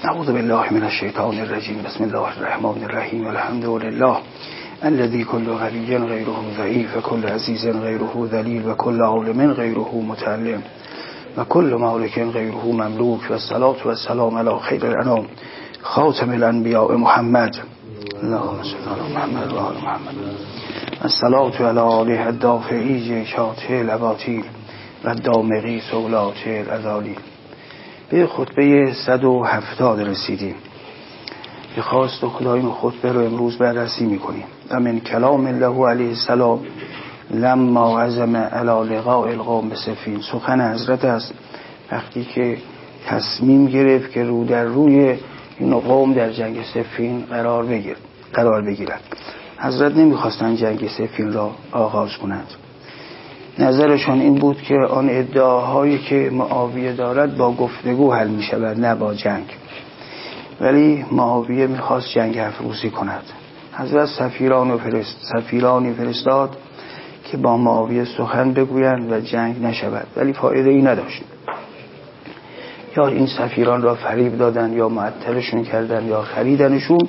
اعوذ بالله من الشیطان الرجیم. بسم الله الرحمن الرحیم. الحمد لله الذي كل غني غيره ضعيف وكل عزيز غيره ذليل وكل عالم غيره متعلم وكل مالك غيره مملوك والصلاة والسلام على خير الأنام خاتم الأنبياء محمد اللهم صل على محمد و آل محمد. الصلاة على آله الدافعی شاطئ الاباطیل و الدامغی سولات الازالیل. به خطبه 170 رسیدیم. به خواست خداییم خطبه رو امروز بررسی میکنیم. و من کلام الله علیه السلام لما عزم علی لقاء القوم بسفین. سخن حضرت است وقتی که تصمیم گرفت که رو در روی این قوم در جنگ سفین قرار بگیرد. حضرت نمیخواستن جنگ سفین را آغاز کنند. نظرشان این بود که آن ادعاهایی که معاویه دارد با گفتگو حل می شود، نه با جنگ. ولی معاویه میخواست جنگ افروزی کند. حضرت سفیرانی فرستاد که با معاویه سخن بگویند و جنگ نشود، ولی فایده ای نداشت. یا این سفیران را فریب دادن یا معطلشون کردن یا خریدنشون،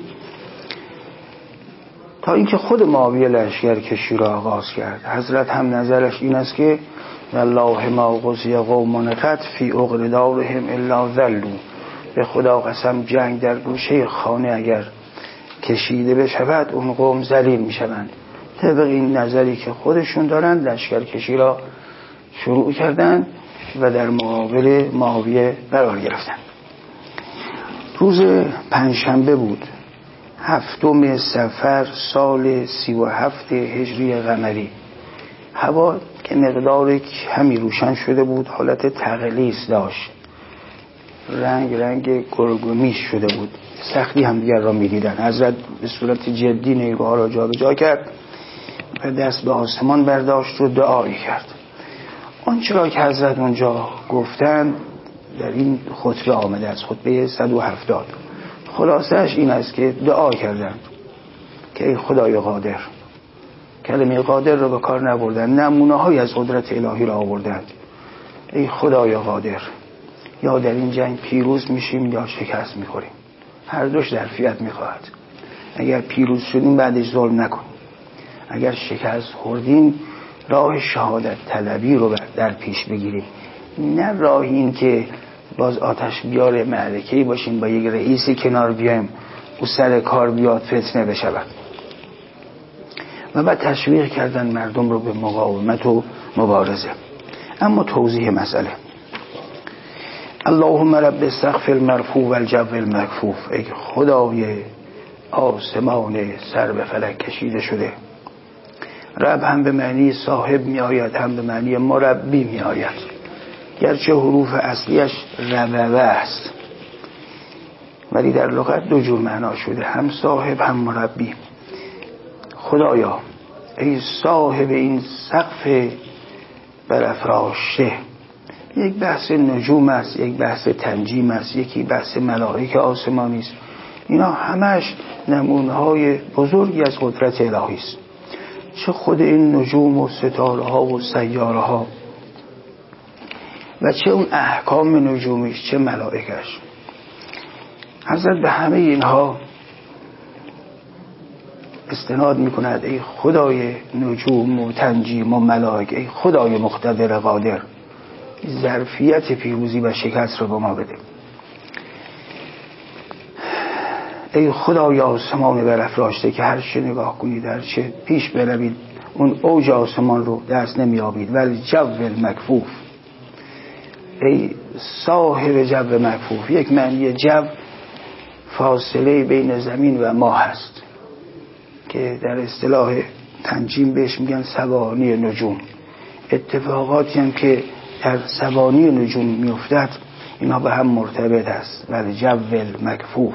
تا اینکه خود معاویه لشکرکشی را آغاز کرد. حضرت هم نظرش این است که والله ما غزی قوم قط فی عقر دارهم الا ذلوا. به خدا قسم جنگ در گوشه خانه اگر کشیده بشود اون قوم ذلیل میشوند. طبق این نظری که خودشون دارند لشکرکشی را شروع کردند و در مقابل معاویه قرار گرفتند. روز پنجشنبه بود، 7 صفر سال 37 هجری قمری. هوا که مقدار کمی روشن شده بود، حالت تغلیظ داشت، رنگ گرگومیش شده بود، سختی هم دیگر را می‌دیدند. حضرت به صورت جدی نیروها را جابجا کرد و دست به آسمان برداشت و دعایی کرد. آنچه را که حضرت اونجا گفتند در این خطبه آمده است، خطبه 170. خلاصش این است که دعا کردند که ای خدای قادر. کلمه قادر را به کار نبردند، نمونه های از قدرت الهی را آوردند. ای خدای قادر، یا در این جنگ پیروز میشیم یا شکست میخوریم، هر دوش ظرفیت میخواهد. اگر پیروز شدیم بعدش ظلم نکنیم، اگر شکست خوردیم راه شهادت طلبی رو در پیش بگیریم، نه راه این که باز آتش بیار معرکه‌ای باشیم با یک رئیسی کنار بیایم او سر کار بیاد فتنه بشود. و بعد تشویق کردن مردم رو به مقاومت و مبارزه. اما توضیح مسئله: اللهم رب السقف المرفوع والجو المکفوف. ای خدای آسمان سر به فلک کشیده شده. رب هم به معنی صاحب می آید، هم به معنی مربی می آید، گرچه حروف اصلیش ربوه است ولی در لغت دو جور معنا شده، هم صاحب هم مربی. خدایا ای صاحب این سقف برافراشته. یک بحث نجوم است، یک بحث تنجیم است، یکی بحث ملائک آسمانی است. اینا همش نمونه‌های بزرگی از قدرت الهی است. چه خود این نجوم و ستاره ها و سیاره ها و چه اون احکام نجومیش، چه ملائکش. حضرت به همه اینها استناد میکند. ای خدای نجوم و تنجیم و ملائک، ای خدای مقتدر قادر، ظرفیت پیروزی و شکست رو به ما بده. ای خدای آسمان برافراشته که هر چه نگاه کنید، هر چه پیش بروید اون اوج آسمان رو دست نمیابید. ولی جو المکفوف، ای صاحب جو مکفوف. یک معنی جو فاصله بین زمین و ماه هست که در اصطلاح تنجیم بهش میگن ثوانی نجوم. اتفاقاتی هم که در ثوانی نجوم میافتد اینا به هم مرتبط است. ولی جو المکفوف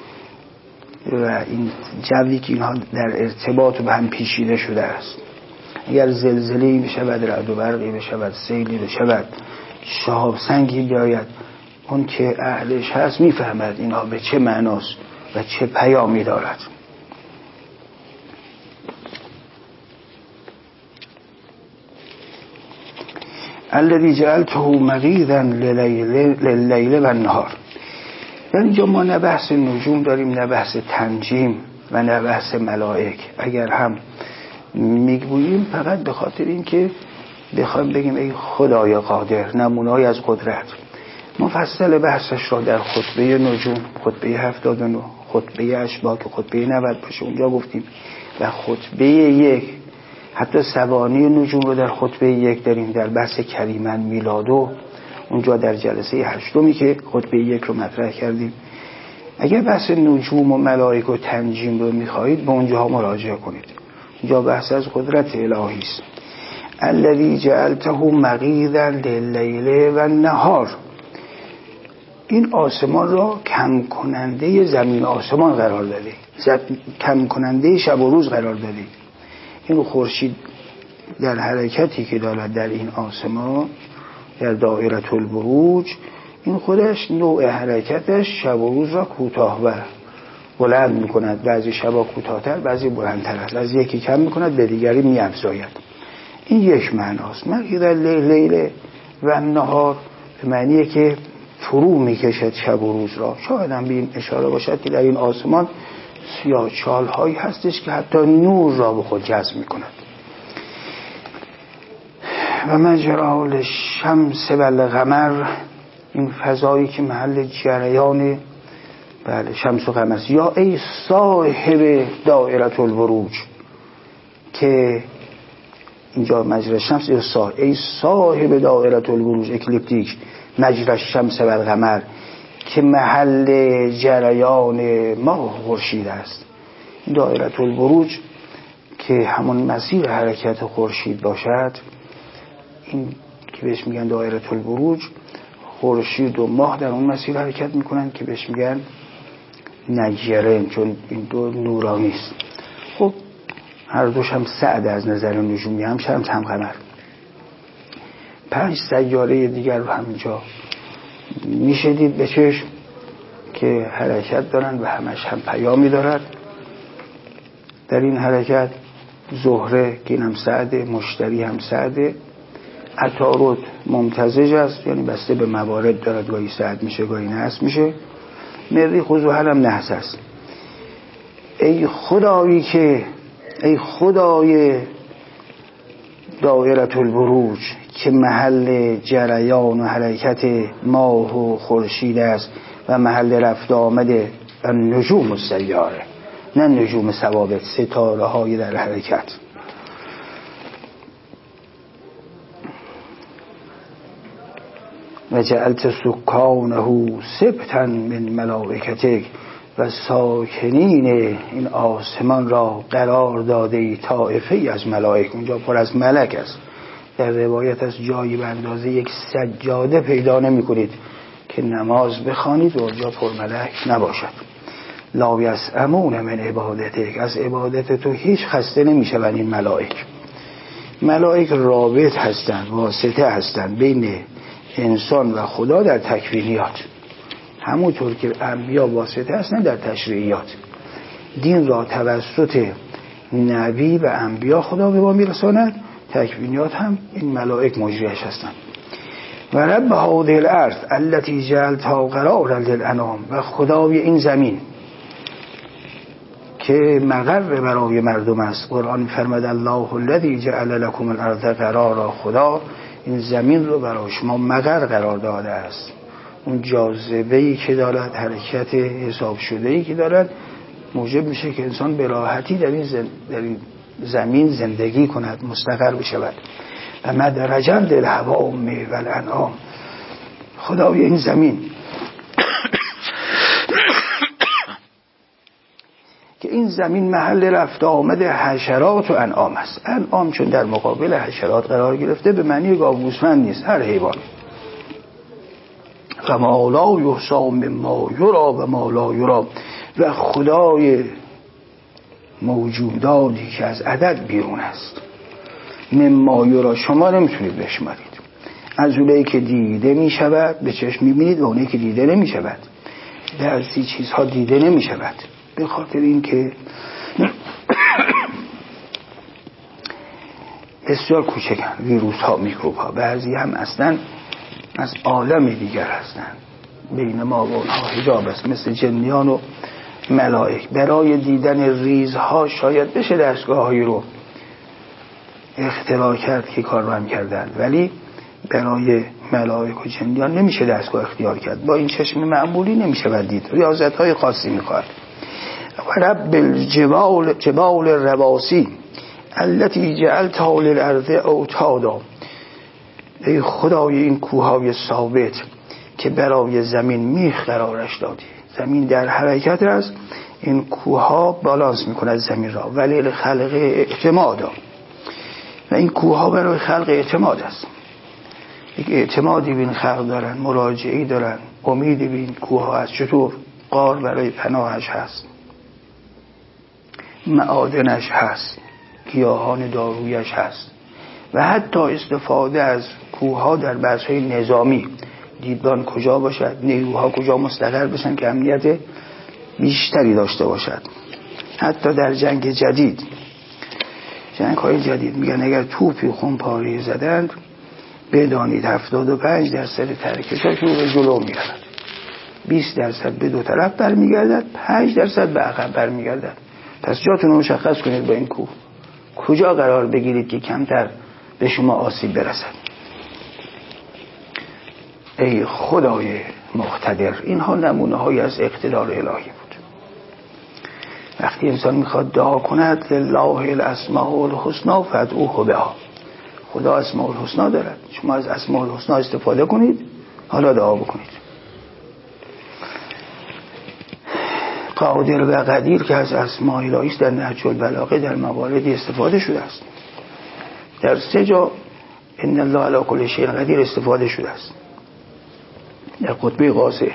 و این جوی که اینها در ارتباط به هم پیچیده شده است. اگر زلزله‌ای بشود، رعد و برقی بشود، سیلی بشود، شهاب سنگی بیاید، اون که اهلش هست میفهمد اینها به چه معناست و چه پیامی دارد. الذي جعلته مغيثا لليل والنهار. در اینجا ما نه بحث نجوم داریم، نه بحث تنجیم و نه بحث ملائک. اگر هم میگوییم فقط به خاطر این که بخوایم بگیم ای خدای قادر، نمونه‌ای از قدرت. مفصل بحثش را در خطبه نجوم، خطبه 79، خطبه اشباح که خطبه 90 باشه اونجا گفتیم، و خطبه 1 حتی ثوانی نجوم رو در خطبه 1 داریم در بحث کریمن میلادو، اونجا در جلسه 8 که خطبه 1 رو مطرح کردیم. اگر بحث نجوم و ملائک و تنجیم رو میخواهید به اونجاها مراجعه کنید. اونجا بحث از قدرت الهی است. الذی جعلته مقیدا لللیل و النهار، این آسمان را کم کننده زمین آسمان قرار داده، کم کننده شب و روز قرار داده. این خورشید در حرکتی که دارد در این آسمان در دایره البروج، این خودش نوع حرکتش شب و روز را کوتاه و بلند میکند. بعضی شبا کوتاه‌تر، بعضی بلندتر است. از یکی کم میکند به دیگری می‌افزاید. این یک معناست. مقید لیل و نهار به معنیه که فرو میکشد شب و روز را. شاید هم به این اشاره باشد که در این آسمان سیاه‌چال‌هایی هستش که حتی نور را به خود جذب میکند. و مجرا الشمس و القمر، این فضایی که محل جریان بله شمس و قمر است. یا ای صاحب دایره البروج، که اینجا مجرا الشمس ای صاحب دایره البروج اکلیپتیک، مجرا الشمس و القمر که محل جریان ماه خورشید است. این دایره البروج که همون مسیر حرکت خورشید باشد، این که بهش میگن دایره البروج، خورشید و ماه در اون مسیر حرکت میکنن که بهش میگن نجرن، چون این دو نورانی است. خب هر دوش هم سعد از نظر نجومی، هم شمس هم قمر. 5 سیاره دیگر رو همینجا میشه دید به چشم که حرکت دارن و همش هم پیامی دارد. در این حرکت زهره که اینم سعده، مشتری هم سعده، عطارد ممتزج است، یعنی بسته به موارد دارد، گاهی سعد میشه گاهی نحس میشه. مریخ و زحل هم نحس است. ای خدایی که ای خدای دایره البروج که محل جریان و حرکت ماه و خورشید است و محل رفت آمد نجوم السیاره، نه نجوم ثوابت، ستاره های در حرکت. و جعلت سکانه سبتا من ملائکتک، و ساکنین این آسمان را قرار داده طائفه از ملائک. اونجا پر از ملک است. در روایت از جایی به اندازه یک سجاده پیدا نمی کنید که نماز بخوانید و اونجا پر ملک نباشد. لا یسأمون من عبادتک، از عبادت تو هیچ خسته نمی شوند این ملائک. ملائک رابط هستند، واسطه هستند بین انسان و خدا در تکوینیات، همونطور که انبیا واسطه هستند در تشریعیات. دین را توسط نبی و انبیا خدا به ما میرساند، تکوینیات هم این ملائک مجریش هستند. و رب هذه الارض التي جعلتها قرارا للانام، و خدای این زمین که مقر برای مردم است. قرآن فرمود الله الذی جعل لكم الارض قرارا، خدا این زمین رو برای شما مقر قرار داده است. اون جاذبه‌ای که دارد، حرکت حساب شده‌ای که دارد، موجب میشه که انسان به راحتی در این زمین زندگی کند، مستقر بشود. و مدرجا للحوام و الانعام، خدای این زمین که این زمین محل رفت آمد حشرات و انعام است. انعام چون در مقابل حشرات قرار گرفته به معنی گاوگوسفند نیست، هر حیوان. و ما لا یحصی مما یری و ما لا یری، و خدای موجوداتی که از عدد بیرون است. مما یری شما نمیتونید بشمارید، از اونایی که دیده میشود به چشم میبینید و اونایی که دیده نمیشود. بعضی چیزها دیده نمیشود به خاطر اینکه بسیار کوچکن، ویروس ها، میکروب ها. بعضی هم اصلا از عالم دیگر هستند، بین ما و اونها حجاب است، مثل جنیان و ملائک. برای دیدن ریزها شاید بشه دستگاه‌هایی رو اختراع کرد که کار رو هم کردن، ولی برای ملائک و جنیان نمیشه دستگاه اختیار کرد. با این چشم معمولی نمیشه دید، ریاضت‌های خاصی میخواد. و رب الجبال الرواسی التي جعلتها للارض اوتادا، ای خدای این کوههای ثابت که برای زمین میخ قرارش دادی. زمین در حرکت است، این کوهها بالانس میکنه زمین را، ولی خلق اعتمادا، و این کوهها برای خلق اعتماد است. یک اعتمادی به این خلق دارن، مراجعی دارن، امیدی به این کوهها هست. چطور؟ غار برای پناهش هست، معادنش هست، گیاهان دارویش هست، و حتی استفاده از کوهها در بحث‌های نظامی، دیدبان کجا باشد، نیروها کجا مستقر بشن که امنیت بیشتری داشته باشد. حتی در جنگ جدید، جنگ‌های جدید میگن اگر توپی خونپاری زدند بدانید 75% ترکش‌هاش رو به جلو میرن، 20% به دو طرف برمیگردد، 5% به عقب برمیگردد. پس جاتون رو مشخص کنید با این کوه کجا قرار بگیرید که کمتر به شما آسیب برسد. ای خدای مقتدر. اینها نمونه های از اقتدار الهی بود. وقتی انسان میخواد دعا کند لله الاسماء الحسنی فادعوه بها، خدا اسماء الحسنی دارد، شما از اسماء الحسنی استفاده کنید، حالا دعا بکنید. قادر و قدیر که از اسماء الهی است در نهج البلاغه در مواردی استفاده شده است. در 3 جا ان الله علی کل شیء قدیر استفاده شده است. در خطبه قاصه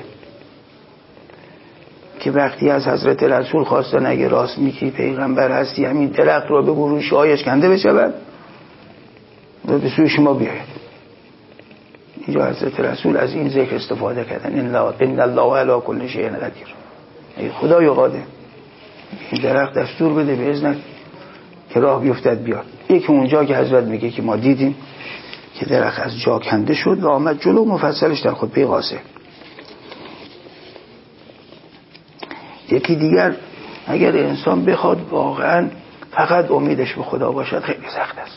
که وقتی از حضرت رسول خواستن اگه راست میگی پیغمبر هستی همین درخت رو بگو روی شایش کنده بشود و به سوی شما بیاید. اینجا حضرت رسول از این ذکر استفاده کردن ان الله علی کل شیء قدیر. ای خدای قادر این درخت دستور بده به اذنت که راه بیفتد بیاد. یکی اونجا که حضرت میگه که ما دیدیم که درخت از جا کنده شد و آمد جلو، مفصلش در خطبه قاصه. یکی دیگر اگر انسان بخواد واقعا فقط امیدش به خدا باشد خیلی سخت است،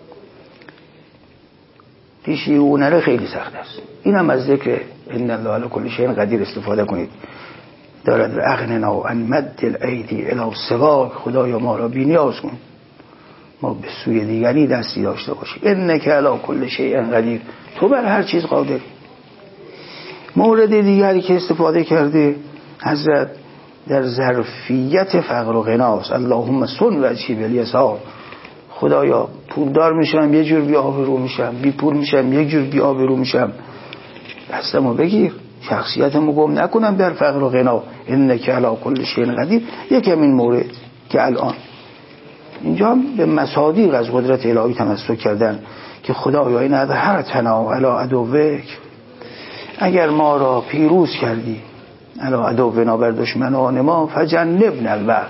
پیشی او نره خیلی سخت است. این هم از ذکر ان الله علی کل شیء قدیر استفاده کنید. دارد و اغننا عن مد الایدی الی سواک، خدایا ما را بی‌نیاز کن، ما به سوی دیگری دستی داشته باشیم. انک علی کل شیء قدیر، تو بر هر چیز قادر. مورد دیگری که استفاده کرده حضرت در ظرفیت فقر و غناست. اللهم صن وجهی بالیسار، خدایا پولدار میشم یه جور بی آبرو میشم، بی پول میشم یک جور بی آبرو میشم، دستمو بگیر، شخصیتمو گم نکنم در فقر و غنا. انک علی کل شیء قدیر. یکم این مورد که الان اینجا به مصادیق از قدرت الهی تمسک کردن که خدایا این اظهرتنا علی عدوک، اگر ما را پیروز کردی علی عدونا بر دشمنان ما، فجنبنا البغی،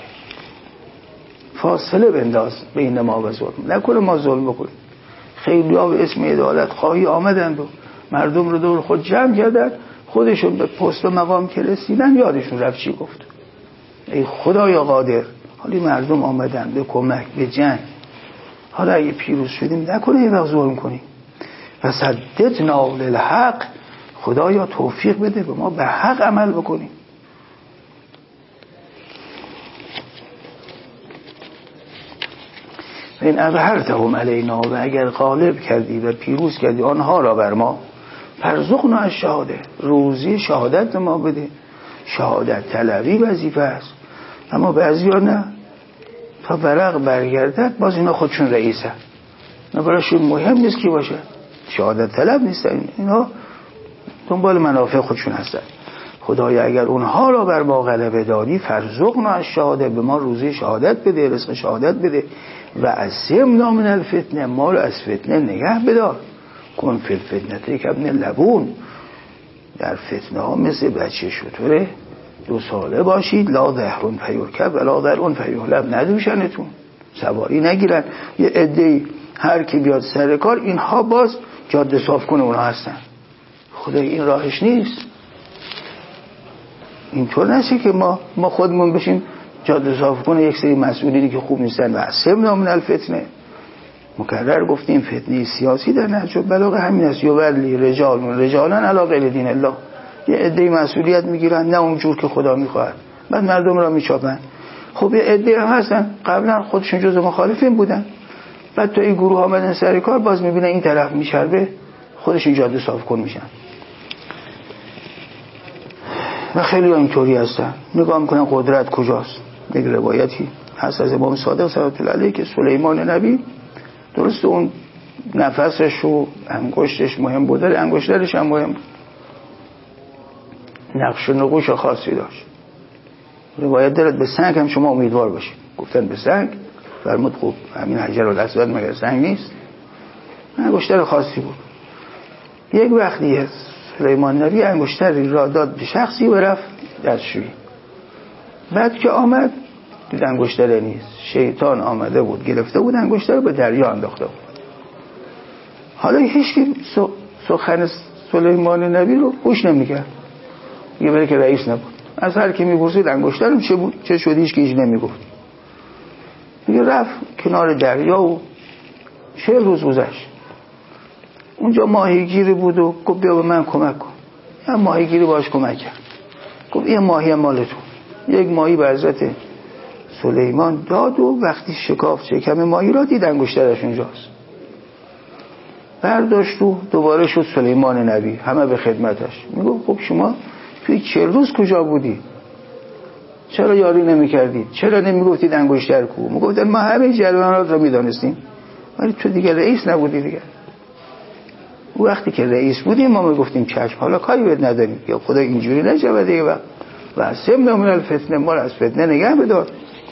فاصله بنداز بین ما و ظلم، نکنه ما ظلم بکنیم. خیلی ها به اسم عدالت خواهی آمدند و مردم رو دور خود جمع کردن، خودشون به پست و مقام که رسیدن یادشون رفت چی گفت. ای خدای قادر، حالی مردم آمدن به کمک به جنگ، حالا اگه پیروز شدیم نکنه یه وقت ظلم کنیم. و سددنا للحق، خدایا توفیق بده به ما به حق عمل بکنیم. این اظهرتهم علینا، و اگر غالب کردی و پیروز کردی آنها را بر ما، فرزقنا از شهاده، روزی شهادت ما بده. شهادت طلبی وظیفه است، اما بعضیا نه، تا ورق برگردد باز اینا خودشون رئیسن، اینا براشون مهم نیست کی باشه، شهادت طلب نیستن، اینا دنبال منافع خودشون هستن. خدایا اگر اونها را بر ما غلبه دادی، فرزقنا از شهاده، به ما روزی شهادت بده، رزق شهادت بده. و عصمنا من الفتنه، ما رو از فتنه نگه بدار. کن فی الفتنه کابن لبون، در فتنه ها مثل بچه شطوره 2 ساله باشید. لا ظهرون فیرکب ولا ظهرون فیهلب، ندوشنتون، سواری نگیرن. یه عده‌ای هر کی بیاد سر کار اینها باز جاده صاف کنه اونها هستن. خدای این راهش نیست. اینطور نشه که ما خودمون بشیم جاده صاف کنه یک سری مسئولینی که خوب نیستن و عصبنا من الفتنه. مکرر گفتیم فتنه سیاسی در نهج البلاغه همین است، یولی رجالا علی غیر دین الله. یه عده مسئولیت میگیرن نه اونجور که خدا میخواد، بعد مردم را میچاپن. خب یه عده هم هستن قبلا خودشون جزء مخالفین بودن، بعد تا این گروه آمدن سر کار باز میبینن این طرف میشربه، خودشون جاده صاف کن میشن. و خیلی اینطوری هستن. نگاه میکنن قدرت کجاست. یک روایتی هست از امام صادق صلوات الله علیه که سلیمان نبی درست اون نفسش و انگشتش مهم بود، انگشترش هم مهم بود، نقش و نقوش خاصی داشت. روایت دارد به سنگ هم شما امیدوار باشید. گفتن به سنگ، فرمود خوب همین حجر الاسود مگر سنگ نیست؟ انگشتر خاصی بود. یک وقتی سلیمان نبی انگشتری را داد به شخصی و رفت دستشویی. بعد که آمد دید انگشتر نیست، شیطان آمده بود گرفته بود انگشتر به دریا انداخته بود. حالا هیچ سخن سلیمان نبی رو گوش نمی‌کرد. یه بره که رئیس نبود، از هر کی می‌پرسید انگشترم چه بود چه شد هیچ کی هیچ نمیگفت. دیگه رفت کنار دریا و 40 روز گذشت. اونجا ماهیگیری بود و گفت بیا به من کمک کن. یا ماهیگیری باش کمک کرد. گفت این ماهی مال تو. یک ماهی به حضرت سلیمان داد و وقتی شکاف شکم ماهی را دید انگشترش اونجاست. برداشت و دوباره شد سلیمان نبی، همه به خدمتش. میگفت خب شما توی 40 روز کجا بودی؟ چرا یاری نمی کردید؟ چرا نمی گفتید انگشتر کو؟ میگفتن ما همه جریانات را میدانستیم، ولی تو دیگه رئیس نبودی دیگه. وقتی که رئیس بودیم ما میگفتیم چشم، حالا کاری بهت نداریم. یا خدا اینجوری نشه دیگه و سمنا من الفتنه، ما را از فتنه نگه بدار.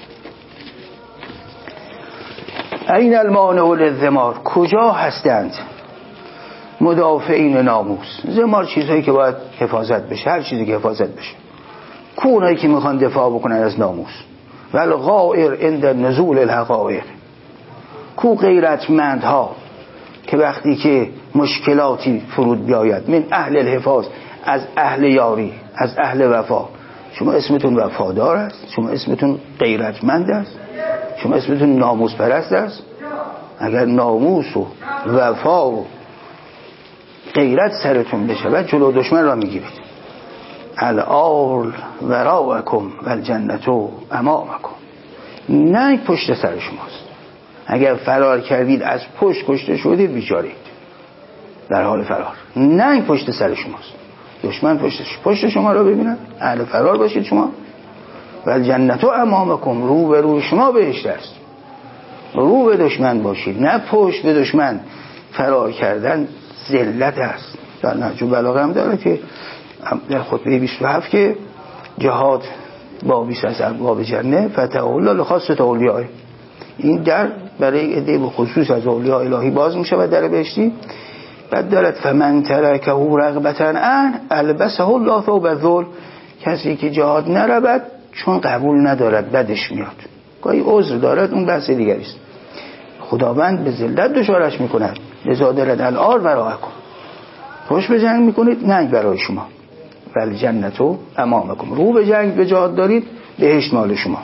این المانع للذمار، کجا هستند مدافعین ناموس؟ زمار چیزهایی که باید حفاظت بشه، هر چیزی که حفاظت بشه. کونایی که میخوان دفاع بکنن از ناموس. والغائر عند نزول الحقائق، کو غیرتمندها که وقتی که مشکلاتی فرود بیاید من اهل الحفاظ، از اهل یاری، از اهل وفا. شما اسمتون وفادار است، شما اسمتون غیرتمند است، شما اسمتون ناموس پرست است. اگر ناموس و وفا و غیرت سرتون بشه و جلو دشمن را میگیرید. الآل وراءکم والجنة امامکم، نه پشت سر شماست. اگر فرار کردید از پشت کشته شدید بیچارید در حال فرار. نه پشت سر شماست، دشمن پشت شما را ببینن، اهل فرار باشید شما. والجنة امامکم، رو به روی شما بهشت است. رو به دشمن باشید، نه پشت به دشمن. فرار کردن ذلت است. در نهج البلاغه هم داره که در خطبه 27 که جهاد بابیست از ابواب جنه فتح الله لخاصة اولیاء، این در برای عده به خصوص از اولیاء الهی باز میشه و در بهشتی. بعد دارد فمن ترکه رغبة عنه البسه الله ثوب الذل، کسی که جهاد نرود چون قبول ندارد بدش میاد، گاهی عذر دارد اون بحث دیگری است. خداوند به ذلت دچارش میکند. لذا دارد الآل وراءکم، خوش به جنگ میکنید نه برای شما. والجنة امامکم، رو به جنگ به جهاد دارید بهشت مال شما.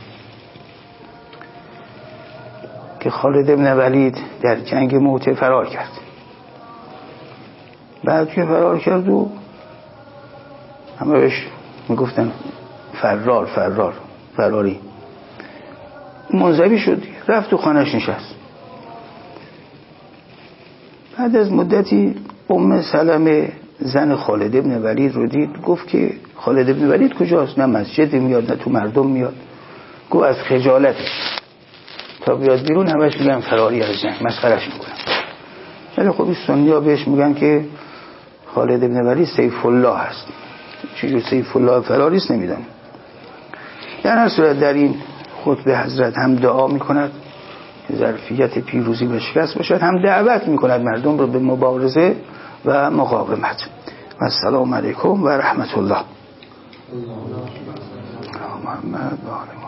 که خالد ابن ولید در جنگ موته فرار کرد. بعد که فرار کرد و همه بهش میگفتن فراری، منزوی شد، رفت تو خانهش نشست. بعد از مدتی ام سلمه زن خالد ابن ولید رو دید، گفت که خالد ابن ولید کجاست؟ نه مسجد میاد نه تو مردم میاد. گفت از خجالت تا بیاد بیرون همش میگن فراری از جنگ، مسخرش میکنن. ولی خب این سنی‌ها بهش میگن که خالد ابن ولید سیف الله هست. چجور سیف الله فراری است نمیدونم. در هر صورت در این خطبه حضرت هم دعا میکند که ظرفیت پیروزی و شکست باشد، هم دعوت میکند مردم رو به مبارزه و مقاومت. و السلام علیکم و رحمت الله. محمد و آل